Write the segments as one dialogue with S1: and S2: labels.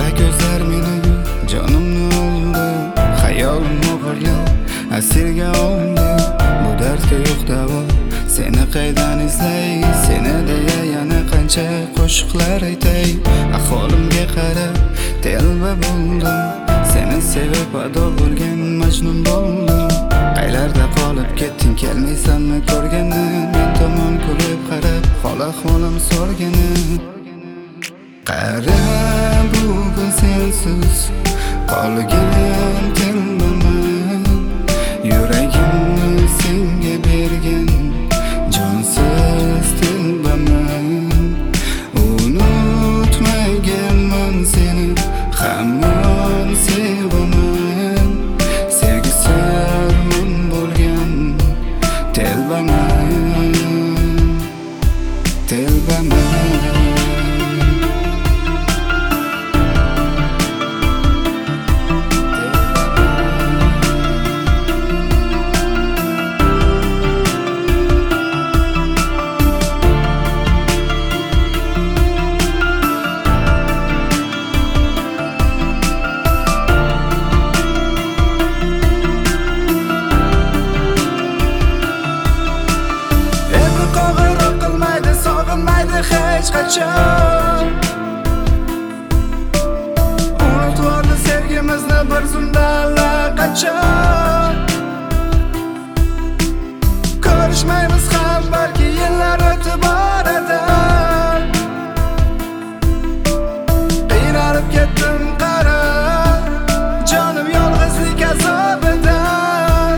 S1: ko'zlar meni jonimni oldi, xayolim o'g'irlab asirga oldi. Bu dardga yo'q davo, seni qaydan izlay, seni deya yana qancha qo'shiqlar aytay. Ahvolimga qarab telba bo'ldim, seni sevib ado bo'lgan majnun bo'ldim. Qaylarda qolib ketding, kelmaysanmi ko'rgani, men tomon kulib qarab hol ahvolim so'rgani. Qara bugun sensiz qolgan telbaman, yuragimni senga bergan jonsiz telbaman. Unutmaganman seni, hamon sevaman, sevgisi armon bo'lgan telbaman, telbaman. Hech qachon unutvordi sevgimizni bir zumda allaqachon. Ko'rishmaymiz ham balki yillar o'tib boradi. Qiynalib ketdim qara, jonim yolg'izlik azobidan.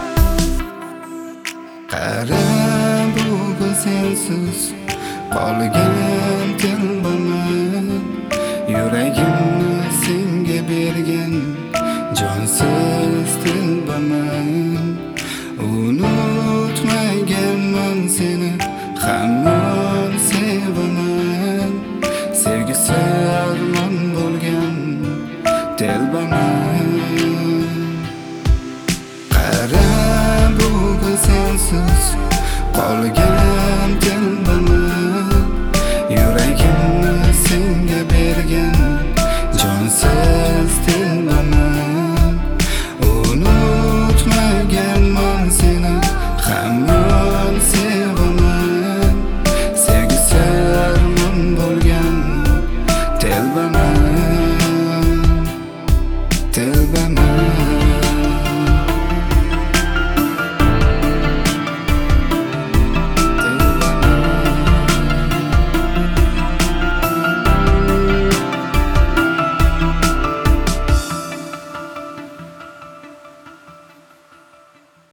S1: Qara bugun sensiz qolgan telbaman, yuragimni senga bergan jonsiz telbaman. Unutmaganman seni, hamon sevaman, sevgisi armon bo'lgan telbaman. Qara bugun sensiz qolgan